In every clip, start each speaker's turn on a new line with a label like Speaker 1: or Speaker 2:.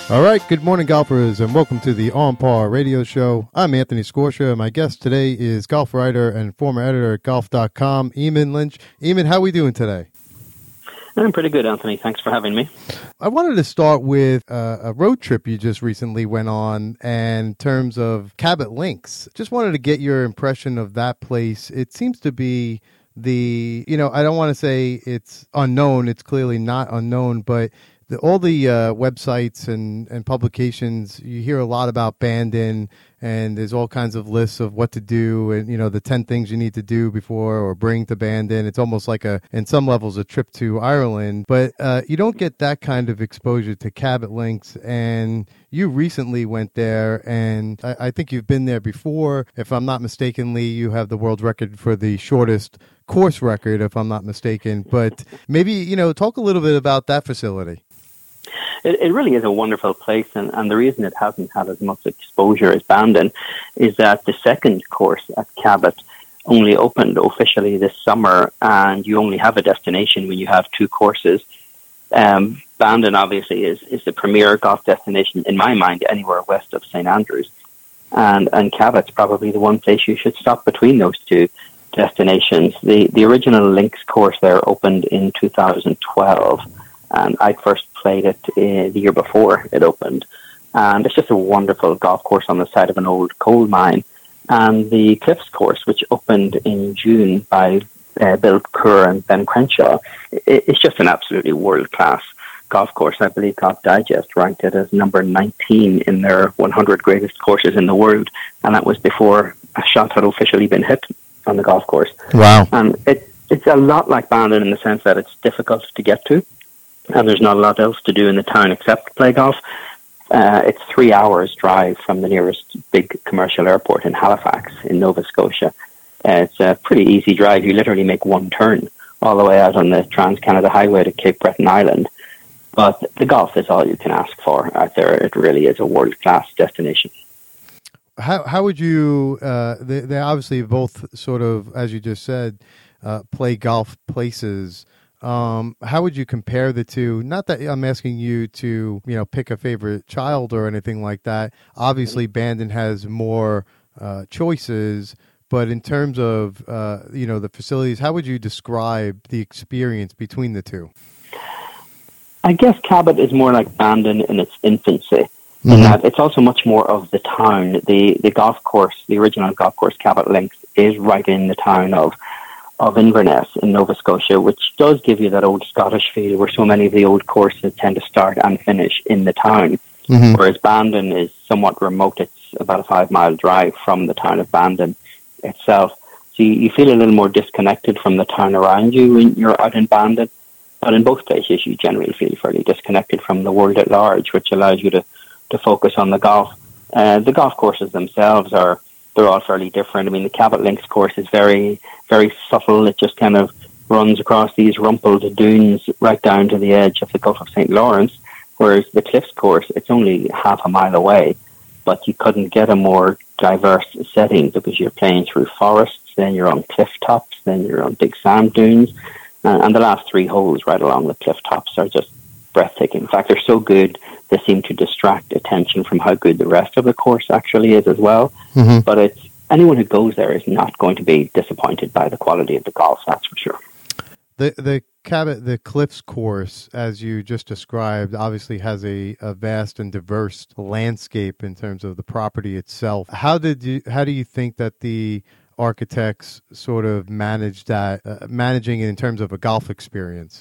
Speaker 1: All right, good morning, golfers, and welcome to the On Par Radio Show. I'm Anthony Scorsia, and my guest today is golf writer and former editor at golf.com, Eamon Lynch. Eamon, how are we doing today?
Speaker 2: I'm pretty good, Anthony. Thanks for having me.
Speaker 1: I wanted to start with a road trip you just recently went on and in terms of Cabot Links. Just wanted to get your impression of that place. It seems to be I don't want to say it's unknown. It's clearly not unknown, but all the websites and publications, you hear a lot about Bandon, and there's all kinds of lists of what to do and, the 10 things you need to do before or bring to Bandon. It's almost like in some levels, a trip to Ireland. But you don't get that kind of exposure to Cabot Links. And you recently went there, and I think you've been there before. If I'm not mistakenly, you have the world record for the shortest course record, if I'm not mistaken. But maybe, talk a little bit about that facility.
Speaker 2: It really is a wonderful place, and the reason it hasn't had as much exposure as Bandon is that the second course at Cabot only opened officially this summer, and you only have a destination when you have two courses. Bandon obviously is the premier golf destination, in my mind, anywhere west of St. Andrews, and Cabot's probably the one place you should stop between those two destinations. The original Links course there opened in 2012, and I first played it the year before it opened. And it's just a wonderful golf course on the side of an old coal mine. And the Cliffs course, which opened in June by Bill Kerr and Ben Crenshaw, it's just an absolutely world-class golf course. I believe Golf Digest ranked it as number 19 in their 100 greatest courses in the world. And that was before a shot had officially been hit on the golf course.
Speaker 1: Wow.
Speaker 2: And it's a lot like Bandon in the sense that it's difficult to get to, and there's not a lot else to do in the town except play golf. It's 3 hours drive from the nearest big commercial airport in Halifax in Nova Scotia. It's a pretty easy drive. You literally make one turn all the way out on the Trans-Canada Highway to Cape Breton Island. But the golf is all you can ask for out there. It really is a world-class destination.
Speaker 1: How would you, they obviously both sort of, as you just said, play golf places. How would you compare the two? Not that I'm asking you to, pick a favorite child or anything like that. Obviously, Bandon has more choices, but in terms of, the facilities, how would you describe the experience between the two?
Speaker 2: I guess Cabot is more like Bandon in its infancy. Mm-hmm. In that it's also much more of the town. The golf course, the original golf course, Cabot Links, is right in the town of Inverness in Nova Scotia, which does give you that old Scottish feel where so many of the old courses tend to start and finish in the town. Mm-hmm. Whereas Bandon is somewhat remote. It's about a 5-mile drive from the town of Bandon itself. So you feel a little more disconnected from the town around you when you're out in Bandon. But in both places, you generally feel fairly disconnected from the world at large, which allows you to focus on the golf. The golf courses themselves they're all fairly different. I mean, the Cabot Links course is very, very subtle. It just kind of runs across these rumpled dunes right down to the edge of the Gulf of St. Lawrence, whereas the Cliffs course, it's only half a mile away, but you couldn't get a more diverse setting because you're playing through forests, then you're on cliff tops, then you're on big sand dunes, and the last 3 holes right along the cliff tops are just breathtaking. In fact, they're so good, they seem to distract attention from how good the rest of the course actually is as well. Mm-hmm. But anyone who goes there is not going to be disappointed by the quality of the golf, that's for sure.
Speaker 1: The Cliffs course, as you just described, obviously has a vast and diverse landscape in terms of the property itself. How do you think that the architects sort of managing it in terms of a golf experience?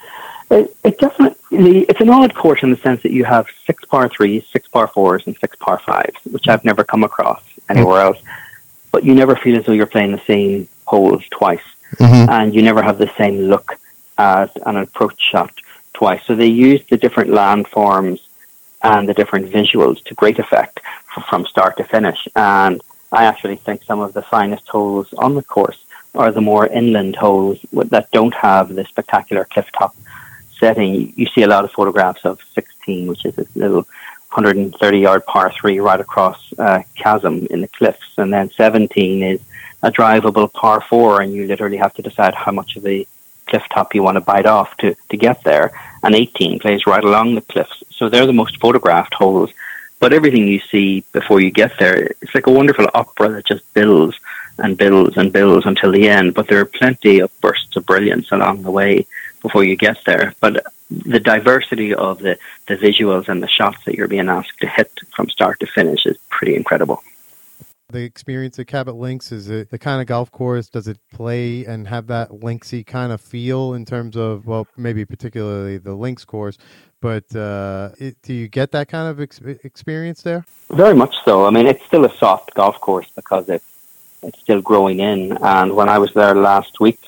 Speaker 2: It definitely, it's an odd course in the sense that you have 6 par 3s, 6 par 4s, and 6 par 5s, which I've never come across anywhere else. But you never feel as though you're playing the same holes twice. Mm-hmm. And you never have the same look at an approach shot twice. So they use the different landforms and the different visuals to great effect from start to finish. And I actually think some of the finest holes on the course are the more inland holes that don't have the spectacular cliff top setting. You see a lot of photographs of 16, which is this little 130-yard par 3 right across chasm in the cliffs, and then 17 is a drivable par 4, and you literally have to decide how much of the cliff top you want to bite off to get there. and 18 plays right along the cliffs. So they're the most photographed holes. But everything you see before you get there, it's like a wonderful opera that just builds and builds and builds until the end. But there are plenty of bursts of brilliance along the way before you get there. But the diversity of the visuals and the shots that you're being asked to hit from start to finish is pretty incredible.
Speaker 1: The experience at Cabot Links, is it the kind of golf course, does it play and have that linksy kind of feel in terms of, well, maybe particularly the links course, but do you get that kind of experience there?
Speaker 2: Very much so. I mean, it's still a soft golf course because it's still growing in. And when I was there last week,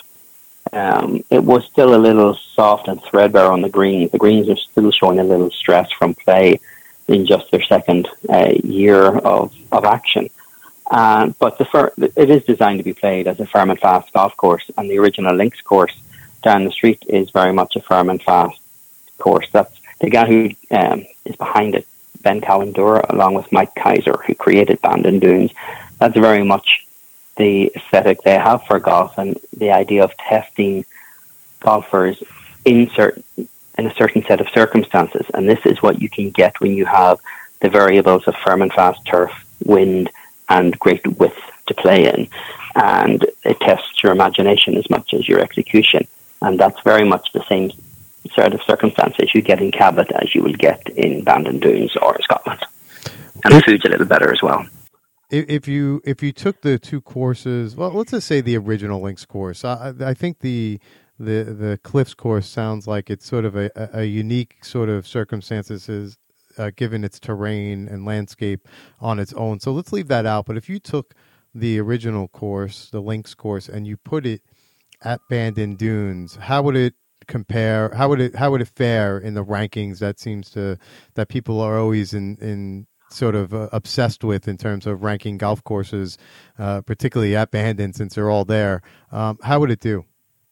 Speaker 2: it was still a little soft and threadbare on the greens. The greens are still showing a little stress from play in just their second year of action. But it is designed to be played as a firm and fast golf course, and the original links course down the street is very much a firm and fast course. That's the guy who is behind it, Ben Cowan-Dura, along with Mike Kaiser, who created Bandon Dunes. That's very much the aesthetic they have for golf, and the idea of testing golfers in a certain set of circumstances. And this is what you can get when you have the variables of firm and fast turf, wind, and great width to play in. And it tests your imagination as much as your execution. And that's very much the same sort of circumstances you get in Cabot as you will get in Bandon Dunes or in Scotland. And the food's a little better as well.
Speaker 1: If you took the two courses, well, let's just say the original links course, I think the Cliffs course sounds like it's sort of a unique sort of circumstances, given its terrain and landscape on its own. So let's leave that out. But if you took the original course, the links course, and you put it at Bandon Dunes, how would it compare? How would it fare in the rankings that people are always in sort of obsessed with in terms of ranking golf courses, particularly at Bandon, since they're all there? How would it do?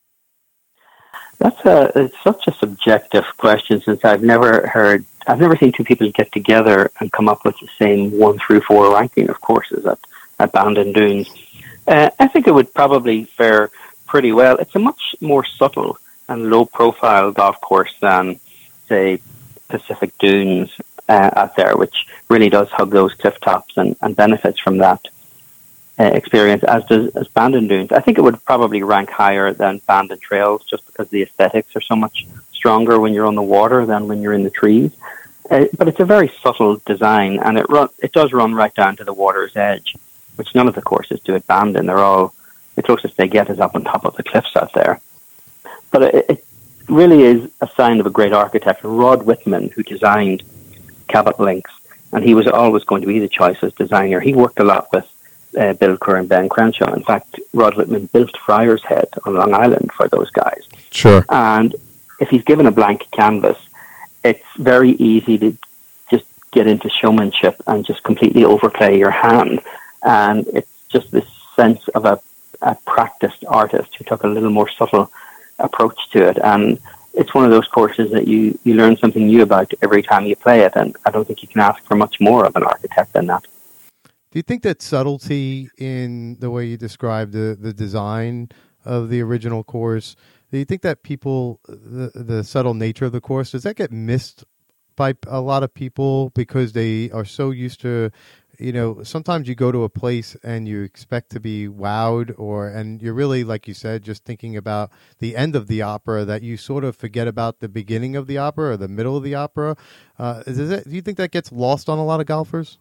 Speaker 2: It's such a subjective question, since I've never seen two people get together and come up with the same 1 through 4 ranking of courses at Bandon Dunes. I think it would probably fare pretty well. It's a much more subtle and low-profile golf course than, say, Pacific Dunes out there, which really does hug those cliff tops and benefits from that experience, as Bandon Dunes. I think it would probably rank higher than Bandon Trails, just because the aesthetics are so much stronger when you're on the water than when you're in the trees. But it's a very subtle design, and it does run right down to the water's edge, which none of the courses do at Bandon. They're all, the closest they get is up on top of the cliffs out there. But it really is a sign of a great architect, Rod Whitman, who designed Cabot Links, and he was always going to be the choice as designer. He worked a lot with Bill Kerr and Ben Crenshaw. In fact, Rod Whitman built Friar's Head on Long Island for those guys.
Speaker 1: Sure.
Speaker 2: And if he's given a blank canvas, it's very easy to just get into showmanship and just completely overplay your hand. And it's just this sense of a practiced artist who took a little more subtle approach to it. And it's one of those courses that you learn something new about every time you play it. And I don't think you can ask for much more of an architect than that.
Speaker 1: Do you think that subtlety in the way you described the design of the original course, do you think that people, the subtle nature of the course, does that get missed by a lot of people because they are so used to, sometimes you go to a place and you expect to be wowed, and you're really, like you said, just thinking about the end of the opera, that you sort of forget about the beginning of the opera or the middle of the opera. Do you think that gets lost on a lot of golfers?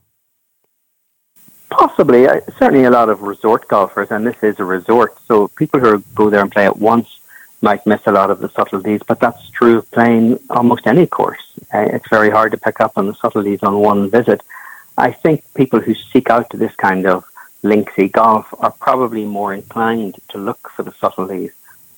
Speaker 2: Possibly. Certainly a lot of resort golfers, and this is a resort, so people who go there and play it once might miss a lot of the subtleties, but that's true of playing almost any course. It's very hard to pick up on the subtleties on one visit. I think people who seek out this kind of linksy golf are probably more inclined to look for the subtleties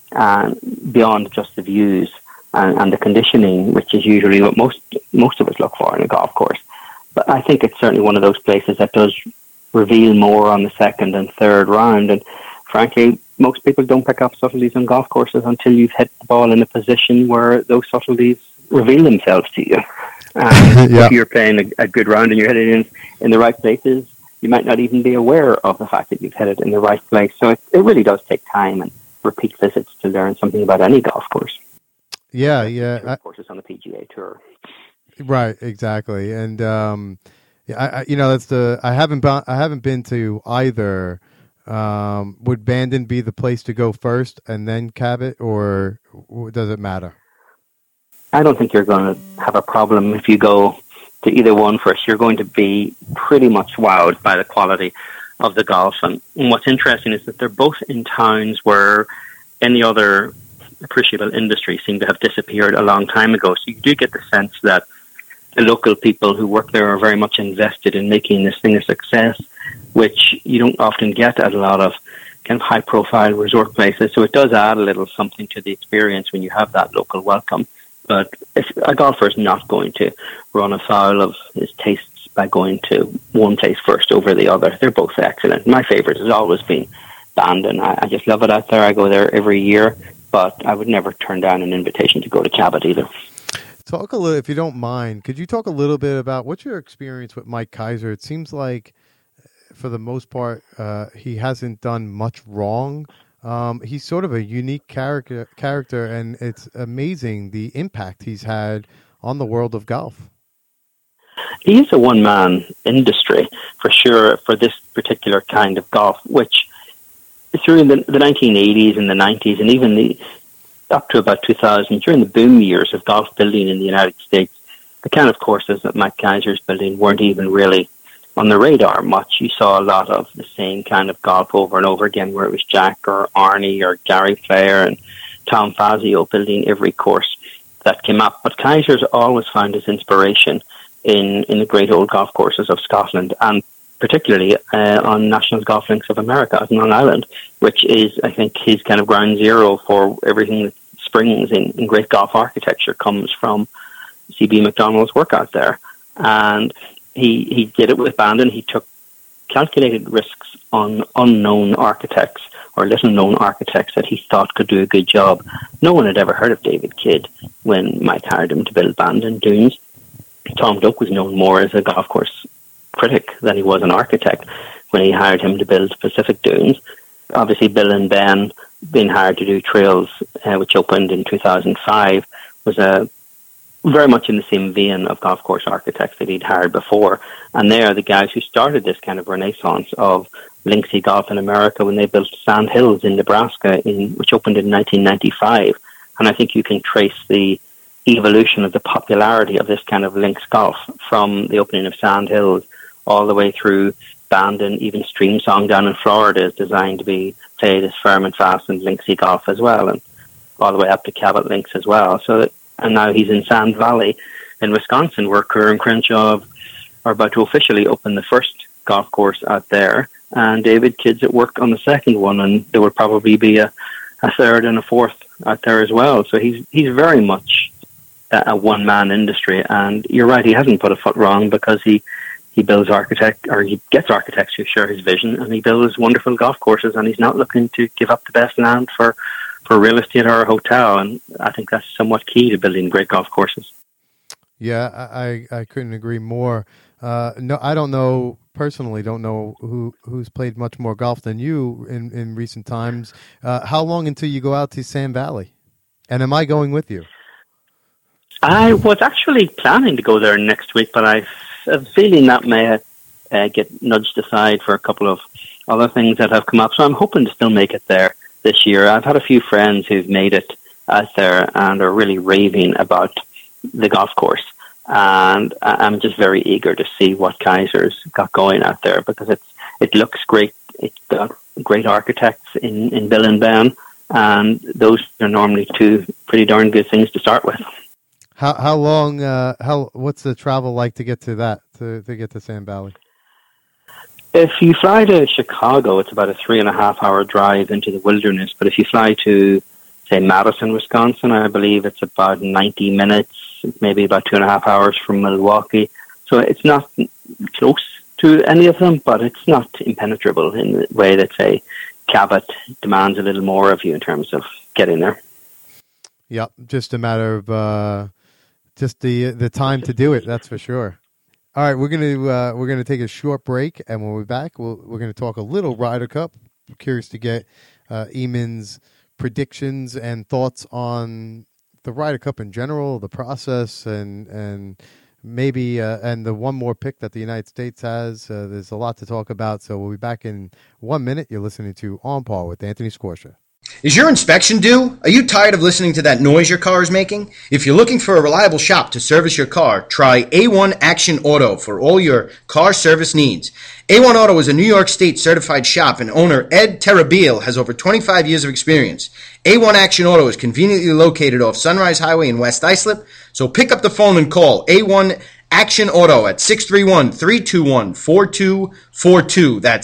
Speaker 2: beyond just the views and the conditioning, which is usually what most of us look for in a golf course. But I think it's certainly one of those places that does reveal more on the second and third round. And frankly, most people don't pick up subtleties on golf courses until you've hit the ball in a position where those subtleties reveal themselves to you. If you're playing a good round and you're hitting it in the right places, you might not even be aware of the fact that you've hit it in the right place. So it really does take time and repeat visits to learn something about any golf course.
Speaker 1: Yeah,
Speaker 2: Three
Speaker 1: yeah.
Speaker 2: courses on the PGA Tour.
Speaker 1: Right, exactly. And yeah, that's I haven't been to either. Would Bandon be the place to go first and then Cabot, or does it matter?
Speaker 2: I don't think you're going to have a problem if you go to either one first. You're going to be pretty much wowed by the quality of the golf. And what's interesting is that they're both in towns where any other appreciable industry seemed to have disappeared a long time ago. So you do get the sense that the local people who work there are very much invested in making this thing a success, which you don't often get at a lot of kind of high profile resort places. So it does add a little something to the experience when you have that local welcome. But if a golfer is not going to run afoul of his tastes by going to one place first over the other, they're both excellent. My favourite has always been Bandon. I just love it out there. I go there every year, but I would never turn down an invitation to go to Cabot either.
Speaker 1: Talk a little, if you don't mind, could you talk a little bit about what's your experience with Mike Keiser? It seems like, for the most part, he hasn't done much wrong. He's sort of a unique character, and it's amazing the impact he's had on the world of golf.
Speaker 2: He is a one-man industry, for sure, for this particular kind of golf, which through the 1980s and the 90s and even up to about 2000, during the boom years of golf building in the United States, the kind of courses that Mike Keiser's building weren't even really on the radar much. You saw a lot of the same kind of golf over and over again, where it was Jack or Arnie or Gary Player and Tom Fazio building every course that came up. But Keiser's always found his inspiration in the great old golf courses of Scotland, and particularly on National Golf Links of America on Long Island, which is, I think, his kind of ground zero for everything that springs in great golf architecture comes from C.B. Macdonald's work out there. And he did it with Bandon. He took calculated risks on unknown architects or little-known architects that he thought could do a good job. No one had ever heard of David Kidd when Mike hired him to build Bandon Dunes. Tom Duck was known more as a golf course critic than he was an architect when he hired him to build Pacific Dunes. Obviously, Bill and Ben being hired to do Trails, which opened in 2005, was very much in the same vein of golf course architects that he'd hired before. And they are the guys who started this kind of renaissance of linksy golf in America when they built Sand Hills in Nebraska, which opened in 1995. And I think you can trace the evolution of the popularity of this kind of links golf from the opening of Sand Hills all the way through Bandon. Even Streamsong down in Florida is designed to be played as firm and fast and linksy golf as well, and all the way up to Cabot Links as well. And now he's in Sand Valley in Wisconsin, where Kerr and Crenshaw are about to officially open the first golf course out there, and David Kidd's at work on the second one, and there will probably be a third and a fourth out there as well. So he's very much a one-man industry, and you're right, he hasn't put a foot wrong, because he builds he gets architects who share his vision, and he builds wonderful golf courses, and he's not looking to give up the best land for real estate or a hotel, and I think that's somewhat key to building great golf courses.
Speaker 1: Yeah, I couldn't agree more. No, I don't know personally. Don't know who's played much more golf than you in recent times. How long until you go out to Sand Valley? And am I going with you?
Speaker 2: I was actually planning to go there next week, but I have a feeling that may get nudged aside for a couple of other things that have come up. So I'm hoping to still make it there this year. I've had a few friends who've made it out there and are really raving about the golf course. And I'm just very eager to see what Keiser's got going out there, because it looks great. It's got great architects in Bill and Ben, and those are normally two pretty darn good things to start with.
Speaker 1: How long? What's the travel like to get to that? To get to Sand Valley?
Speaker 2: If you fly to Chicago, it's about a 3.5 hour drive into the wilderness. But if you fly to, say, Madison, Wisconsin, I believe it's about 90 minutes, maybe about 2.5 hours from Milwaukee. So it's not close to any of them, but it's not impenetrable in the way that, say, Cabot demands a little more of you in terms of getting there.
Speaker 1: Yep, just a matter of just the time to do it. That's for sure. All right, we're gonna take a short break, and when we're back, we're gonna talk a little Ryder Cup. I'm curious to get Eamon's predictions and thoughts on the Ryder Cup in general, the process, and maybe and the one more pick that the United States has. There's a lot to talk about, so we'll be back in 1 minute. You're listening to On Par with Anthony Scorsia.
Speaker 3: Is your inspection due? Are you tired of listening to that noise your car is making? If you're looking for a reliable shop to service your car, try A1 Action Auto for all your car service needs. A1 Auto is a New York State certified shop, and owner Ed Terrabil has over 25 years of experience. A1 Action Auto is conveniently located off Sunrise Highway in West Islip, so pick up the phone and call A1 Action Auto at 631-321-4242. That's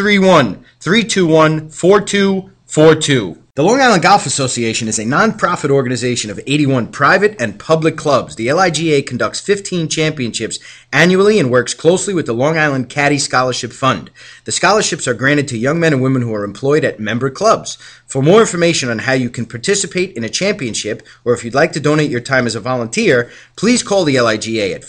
Speaker 3: 631-321-4242. The Long Island Golf Association is a non-profit organization of 81 private and public clubs. The LIGA conducts 15 championships annually and works closely with the Long Island Caddy Scholarship Fund. The scholarships are granted to young men and women who are employed at member clubs. For more information on how you can participate in a championship, or if you'd like to donate your time as a volunteer, please call the LIGA at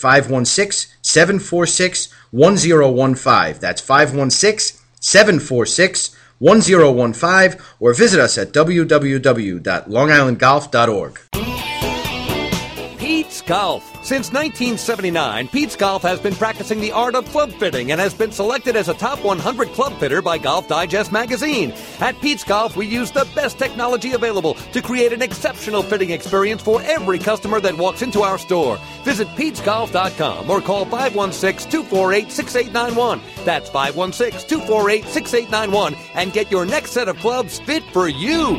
Speaker 3: 516-746-1015. That's 516-746-1015. 1015, or visit us at www.longislandgolf.org.
Speaker 4: Pete's Golf. Since 1979, Pete's Golf has been practicing the art of club fitting and has been selected as a top 100 club fitter by Golf Digest magazine. At Pete's Golf, we use the best technology available to create an exceptional fitting experience for every customer that walks into our store. Visit PetesGolf.com or call 516-248-6891. That's 516-248-6891 and get your next set of clubs fit for you.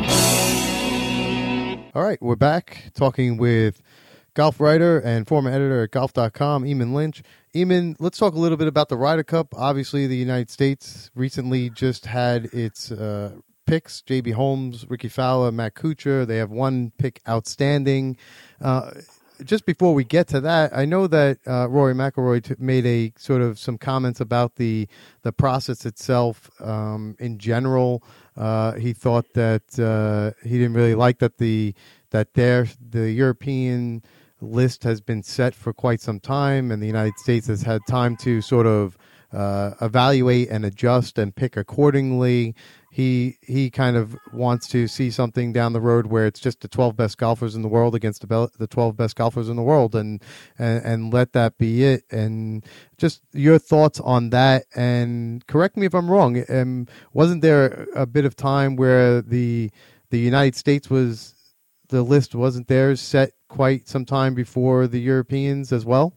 Speaker 1: All right, we're back talking with golf writer and former editor at golf.com, Eamon Lynch. Eamon, let's talk a little bit about the Ryder Cup. Obviously, the United States recently just had its picks, J.B. Holmes, Ricky Fowler, Matt Kuchar. They have one pick outstanding. Just before we get to that, I know that Rory McIlroy made a sort of some comments about the process itself in general. He thought that he didn't really like that the European list has been set for quite some time, and the United States has had time to sort of evaluate and adjust and pick accordingly. He kind of wants to see something down the road where it's just the 12 best golfers in the world against the 12 best golfers in the world, and let that be it. And just your thoughts on that. And correct me if I'm wrong. Wasn't there a bit of time where the United States the list wasn't theirs set quite some time before the Europeans as well?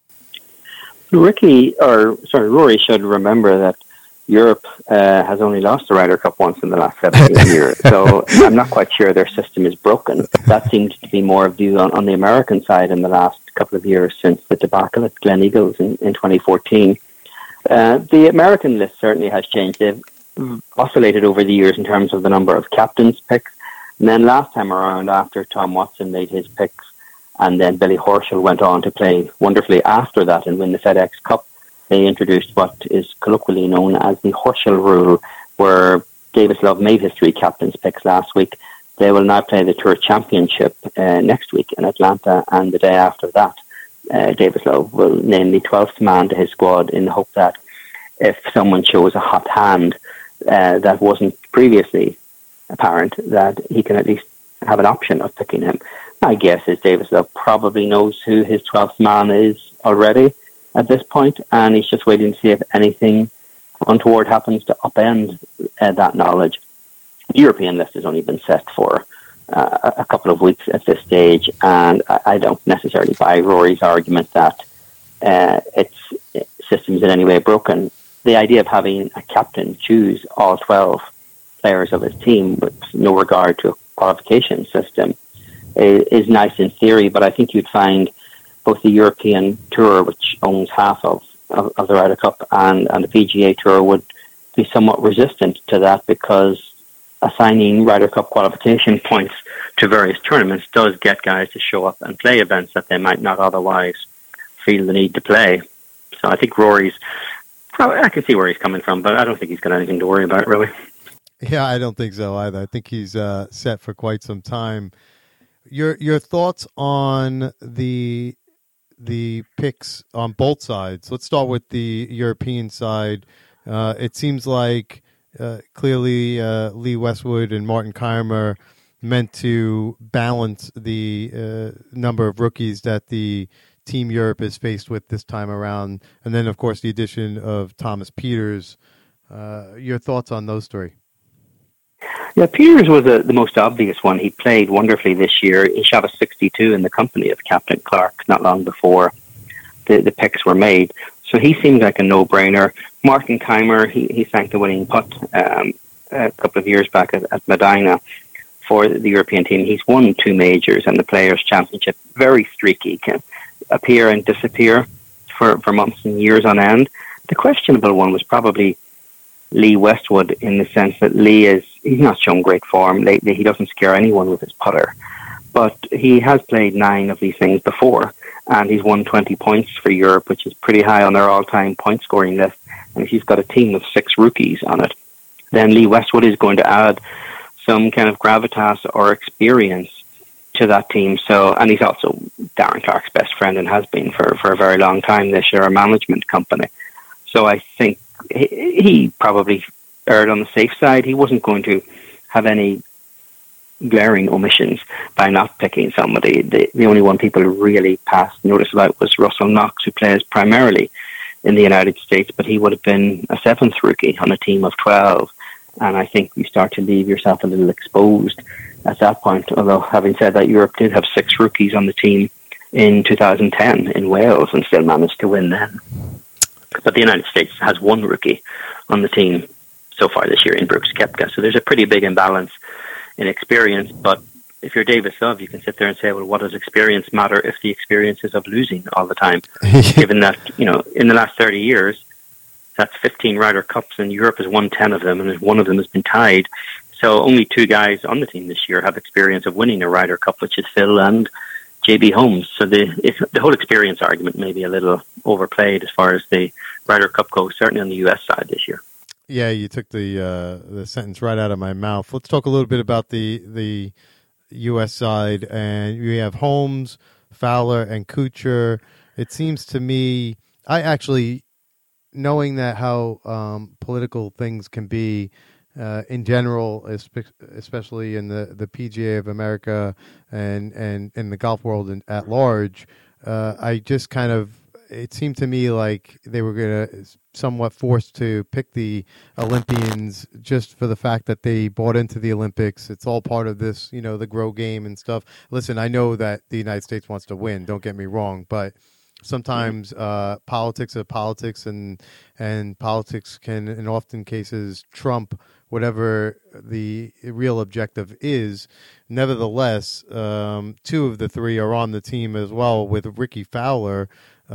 Speaker 1: Rory
Speaker 2: should remember that Europe has only lost the Ryder Cup once in the last 17 years, so I'm not quite sure their system is broken. That seems to be more of view on the American side in the last couple of years since the debacle at Glen Eagles in 2014. The American list certainly has changed. They've oscillated over the years in terms of the number of captains' picks. And then last time around, after Tom Watson made his picks, and then Billy Horschel went on to play wonderfully after that and win the FedEx Cup, they introduced what is colloquially known as the Horschel rule, where Davis Love made his three captains' picks last week. They will now play the Tour Championship next week in Atlanta, and the day after that, Davis Love will name the 12th man to his squad in the hope that if someone shows a hot hand that wasn't previously apparent, that he can at least have an option of picking him. My guess is Davis Love probably knows who his 12th man is already at this point, and he's just waiting to see if anything untoward happens to upend that knowledge. The European list has only been set for a couple of weeks at this stage, and I don't necessarily buy Rory's argument that its system is in any way broken. The idea of having a captain choose all 12 players of his team with no regard to a qualification system is nice in theory, but I think you'd find both the European Tour, which owns half of the Ryder Cup, and the PGA Tour would be somewhat resistant to that, because assigning Ryder Cup qualification points to various tournaments does get guys to show up and play events that they might not otherwise feel the need to play. So I think I can see where he's coming from, but I don't think he's got anything to worry about, really.
Speaker 1: Yeah, I don't think so either. I think he's set for quite some time. Your thoughts on the picks on both sides? Let's start with the European side. It seems like clearly Lee Westwood and Martin Kaymer, meant to balance the number of rookies that the Team Europe is faced with this time around. And then, of course, the addition of Thomas Pieters. Your thoughts on those three?
Speaker 2: Yeah, Pieters was the most obvious one. He played wonderfully this year. He shot a 62 in the company of Captain Clark not long before the picks were made. So he seemed like a no-brainer. Martin Keimer, he sank the winning putt a couple of years back at Medina for the European team. He's won 2 majors and the Players' Championship. Very streaky, can appear and disappear for months and years on end. The questionable one was probably Lee Westwood, in the sense that he's not shown great form lately. He doesn't scare anyone with his putter. But he has played 9 of these things before, and he's won 20 points for Europe, which is pretty high on their all-time point-scoring list. And if he's got a team of 6 rookies on it, then Lee Westwood is going to add some kind of gravitas or experience to that team. So, and he's also Darren Clark's best friend and has been for a very long time. They share a management company. So I think he probably erred on the safe side. He wasn't going to have any glaring omissions by not picking somebody. The only one people really passed notice about was Russell Knox, who plays primarily in the United States, but he would have been a 7th rookie on a team of 12. And I think you start to leave yourself a little exposed at that point. Although, having said that, Europe did have 6 rookies on the team in 2010 in Wales and still managed to win then. But the United States has 1 rookie on the team so far this year in Brooks Koepka. So there's a pretty big imbalance in experience. But if you're Davis Love, you can sit there and say, well, what does experience matter if the experience is of losing all the time? Given that, in the last 30 years, that's 15 Ryder Cups, and Europe has won 10 of them, and 1 of them has been tied. So only 2 guys on the team this year have experience of winning a Ryder Cup, which is Phil and JB Holmes. So the whole experience argument may be a little overplayed as far as the Ryder Cup goes, certainly on the U.S. side this year.
Speaker 1: Yeah, you took the sentence right out of my mouth. Let's talk a little bit about the U.S. side. And we have Holmes, Fowler, and Kuchar. It seems to me, I actually, knowing that how political things can be in general, especially in the PGA of America and in the golf world at large, I just kind of, it seemed to me like they were going to somewhat forced to pick the Olympians just for the fact that they bought into the Olympics. It's all part of this, the grow game and stuff. Listen, I know that the United States wants to win, don't get me wrong, but sometimes politics are politics, and politics can, in often cases, trump whatever the real objective is. Nevertheless, 2 of the 3 are on the team as well, with Ricky Fowler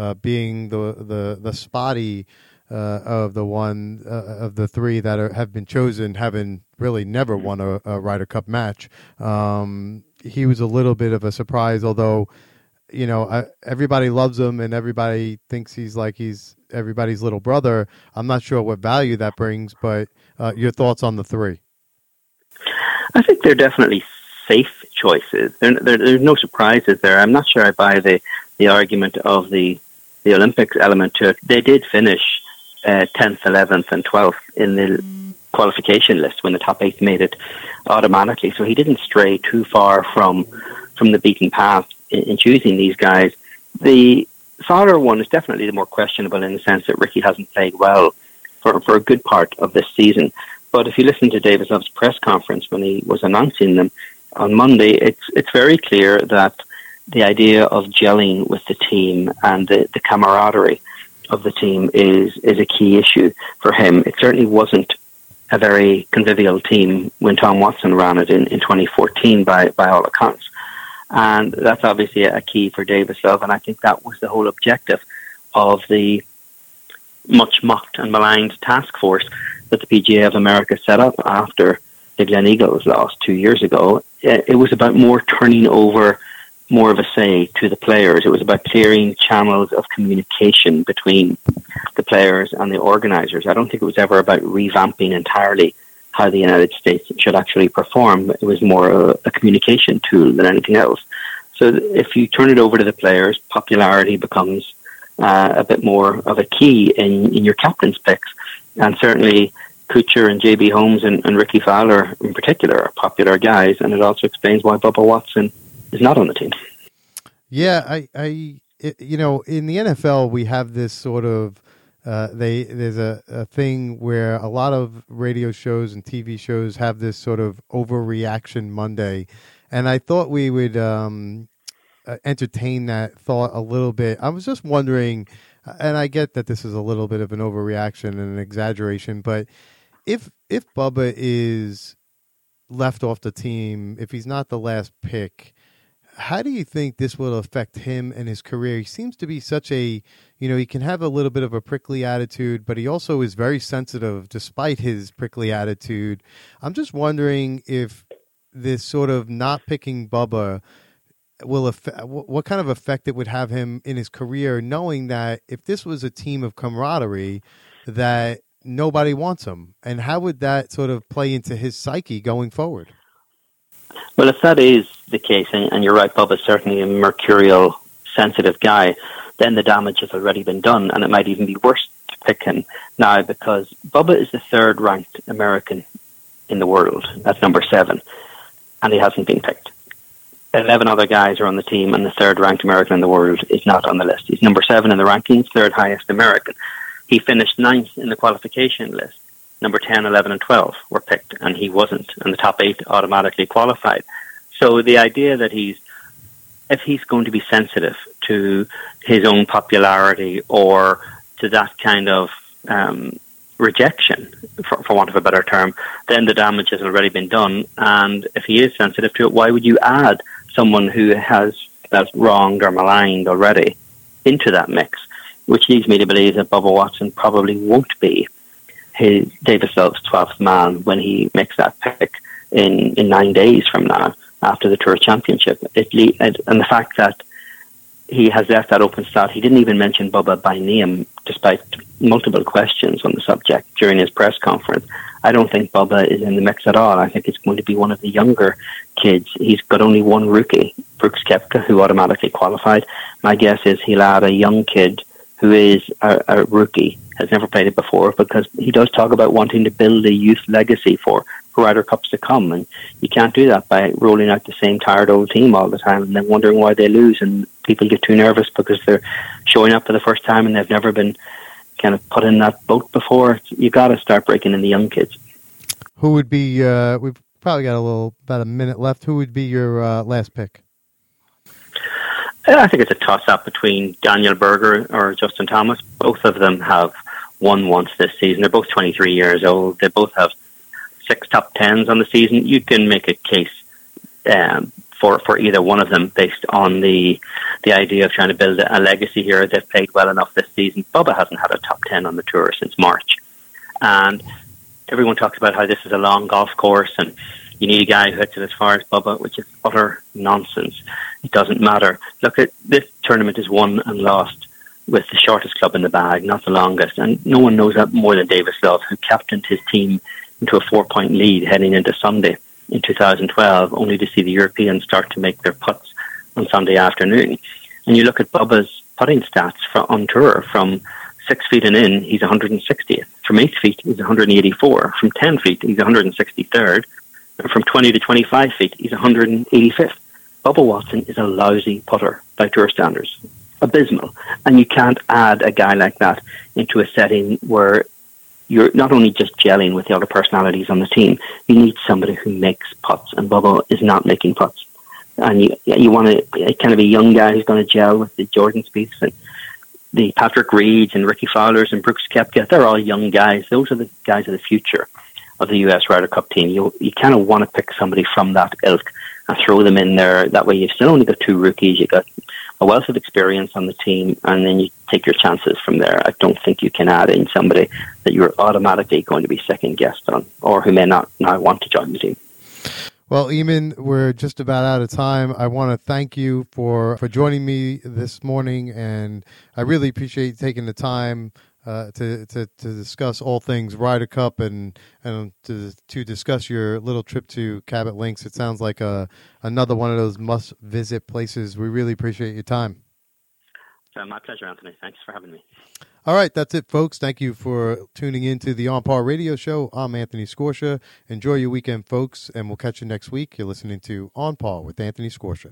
Speaker 1: being the spotty of the 3 that have been chosen, having really never won a Ryder Cup match. He was a little bit of a surprise, although everybody loves him and everybody thinks he's everybody's little brother. I'm not sure what value that brings, but your thoughts on the 3?
Speaker 2: I think they're definitely safe choices. There's no surprises there. I'm not sure I buy the argument of the Olympics element to it. They did finish 10th, 11th, and 12th in the qualification list when the top 8 made it automatically. So he didn't stray too far from the beaten path in choosing these guys. The Fowler one is definitely the more questionable, in the sense that Ricky hasn't played well for a good part of this season. But if you listen to Davis Love's press conference when he was announcing them on Monday, it's very clear that the idea of gelling with the team and the camaraderie of the team is a key issue for him. It certainly wasn't a very convivial team when Tom Watson ran it in 2014 by all accounts. And that's obviously a key for Davis Love, and I think that was the whole objective of the much mocked and maligned task force that the PGA of America set up after the Glen Eagles lost 2 years ago. It was about turning over more of a say to the players. It was about clearing channels of communication between the players and the organisers. I don't think it was ever about revamping entirely how the United States should actually perform. It was more a communication tool than anything else. So if you turn it over to the players, popularity becomes a bit more of a key in your captain's picks. And certainly Kuchar and JB Holmes and Ricky Fowler in particular are popular guys, and it also explains why Bubba Watson is not on the team.
Speaker 1: Yeah, you know, in the NFL, we have this sort of there's a thing where a lot of radio shows and TV shows have this sort of overreaction Monday, and I thought we would entertain that thought a little bit. I was just wondering, and I get that this is a little bit of an overreaction and an exaggeration, but if Bubba is left off the team, if he's not the last pick, how do you think this will affect him and his career? He seems to be such a, you know, he can have a little bit of a prickly attitude, but he also is very sensitive despite his prickly attitude. I'm just wondering if this sort of not picking Bubba will affect, what kind of effect it would have him in his career, knowing that if this was a team of camaraderie, that nobody wants him. And how would that sort of play into his psyche going forward?
Speaker 2: Well, if that is the case, and you're right, Bubba's certainly a mercurial, sensitive guy, then the damage has already been done, and it might even be worse to pick him now because Bubba is the third-ranked American in the world. That's number 7, and he hasn't been picked. 11 other guys are on the team, and the third-ranked American in the world is not on the list. He's number 7 in the rankings, third highest American. He finished 9th in the qualification list. Number 10, 11, and 12 were picked, and he wasn't, and the top 8 automatically qualified. So the idea that if he's going to be sensitive to his own popularity or to that kind of rejection, for want of a better term, then the damage has already been done. And if he is sensitive to it, why would you add someone who has wronged or maligned already into that mix? Which leads me to believe that Bubba Watson probably won't be David Phelps' 12th man when he makes that pick in 9 days from now after the Tour Championship. And the fact that he has left that open slot, he didn't even mention Bubba by name despite multiple questions on the subject during his press conference. I don't think Bubba is in the mix at all. I think it's going to be one of the younger kids. He's got only one rookie, Brooks Koepka, who automatically qualified. My guess is he'll add a young kid who is a rookie, has never played it before, because he does talk about wanting to build a youth legacy for Ryder Cups to come. And you can't do that by rolling out the same tired old team all the time and then wondering why they lose. And people get too nervous because they're showing up for the first time and they've never been kind of put in that boat before. You got to start breaking in the young kids.
Speaker 1: Who would be, we've probably got about a minute left. Who would be your last pick?
Speaker 2: I think it's a toss-up between Daniel Berger or Justin Thomas. Both of them have won once this season. They're both 23 years old. They both have 6 top 10s on the season. You can make a case for either one of them based on the idea of trying to build a legacy here. They've played well enough this season. Bubba hasn't had a top 10 on the tour since March. And everyone talks about how this is a long golf course and you need a guy who hits it as far as Bubba, which is utter nonsense. It doesn't matter. Look, at this tournament is won and lost with the shortest club in the bag, not the longest. And no one knows that more than Davis Love, who captained his team into a 4-point lead heading into Sunday in 2012, only to see the Europeans start to make their putts on Sunday afternoon. And you look at Bubba's putting stats on tour. From 6 feet and in, he's 160th. From 8 feet, he's 184. From 10 feet, he's 163rd. And from 20 to 25 feet, he's 185th. Bubba Watson is a lousy putter by tour standards. Abysmal. And you can't add a guy like that into a setting where you're not only just gelling with the other personalities on the team, you need somebody who makes putts, and Bubba is not making putts. And you want a kind of a young guy who's going to gel with the Jordan Spieths and the Patrick Reeds and Ricky Fowlers and Brooks Koepka. They're all young guys. Those are the guys of the future of the US Ryder Cup team. You kind of want to pick somebody from that ilk and throw them in there. That way you've still only got 2 rookies. You've got a wealth of experience on the team, and then you take your chances from there. I don't think you can add in somebody that you're automatically going to be second guessed on, or who may not now want to join the team.
Speaker 1: Well, Eamon, we're just about out of time. I want to thank you for joining me this morning, and I really appreciate you taking the time to discuss all things Ryder Cup and to discuss your little trip to Cabot Links. It sounds like another one of those must-visit places. We really appreciate your time.
Speaker 2: My pleasure, Anthony. Thanks for having me.
Speaker 1: All right, that's it, folks. Thank you for tuning in to the On Par Radio Show. I'm Anthony Scorsia. Enjoy your weekend, folks, and we'll catch you next week. You're listening to On Par with Anthony Scorsia.